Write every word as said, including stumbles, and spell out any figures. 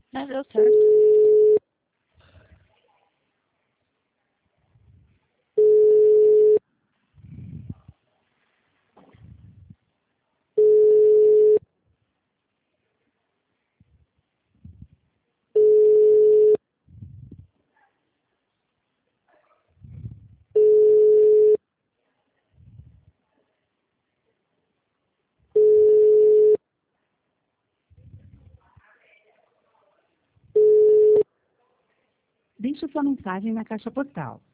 Mas deu certo. Deixe sua mensagem na caixa postal